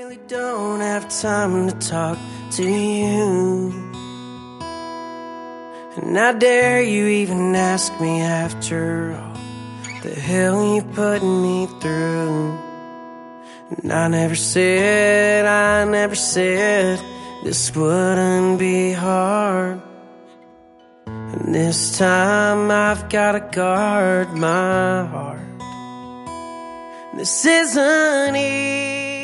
really don't have time to talk to you, and how dare you even ask me after all the hell you put me through. And I never said this wouldn't be hard. And this time I've gotta guard my heart. This isn't easy.